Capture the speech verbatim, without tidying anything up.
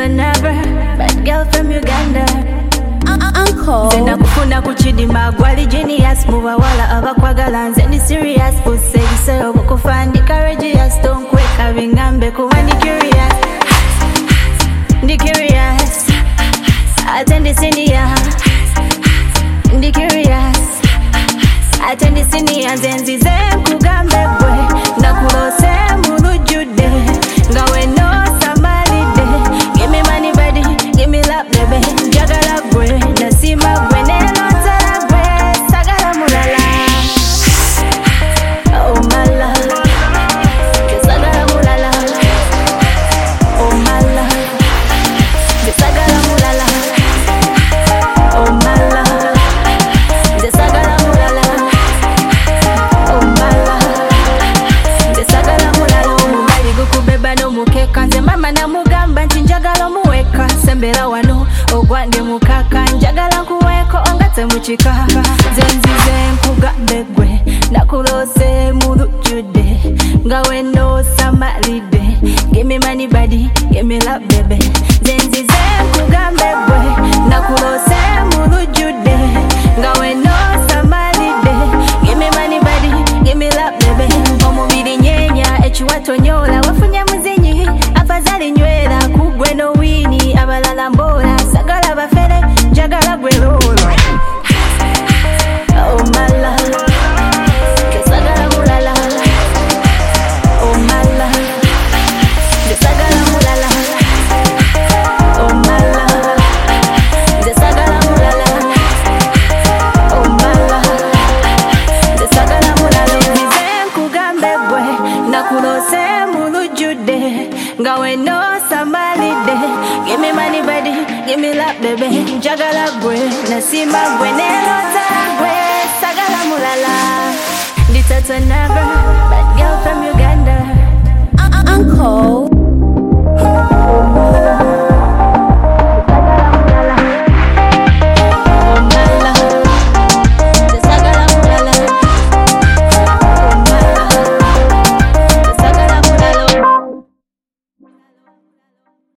Ditata never, bad girl from Uganda. Uncle Zena kufuna kuchidima gwali genius. Muba wala abakwagala nze ndi serious. Usegise obukufandi courageous. Don't quick abingambe kuba ndi curious. Ndi curious. Attend the senior. Ndi curious. Attend the senior. Zenzi zen kugambe bwe. Nakulose mulujude. Ngawe no somebody de. Give me money buddy, give me love baby. Jagala bwe, nasima bwe. Nelo tala bwe, sagala mulala. Oh my love, sagala mulala. Oh my love, sagala mulala. Oh my love, sagala mulala. Oh my love, sagala mulala. Omubali gukubeba n'omukeka nze mama namugamba nti njagala muweka. Sembera wano ogwande mukaka njagala nkuweeko ongatse mu kikaka. Nze nzize nkugambe gwe nakulose mu lujjudde nga wenosamalidde. Give me money buddy, give me love baby. Nze nzize nkugambe gwe nakulose mu lujjudde nga wenosamalidde. Give me money buddy, give me love baby. Omubiri nyenya ekiwatonyola wafunye muzinyi afazali nywera kugwe no wini abalala mbola sagala bafere njagala gwe lolo. Oh my love, sagala mulala. Oh my love, sagala mulala. Oh my love, sagala mulala. Oh my love, sagala mulala. Nzize nkugambe bwe nakulose mu lujjudde nga wenosamalidde. Give me money buddy, give me love baby. Njagala gwe nasima gwe nelota gwe sagala mulala. Ditata never, but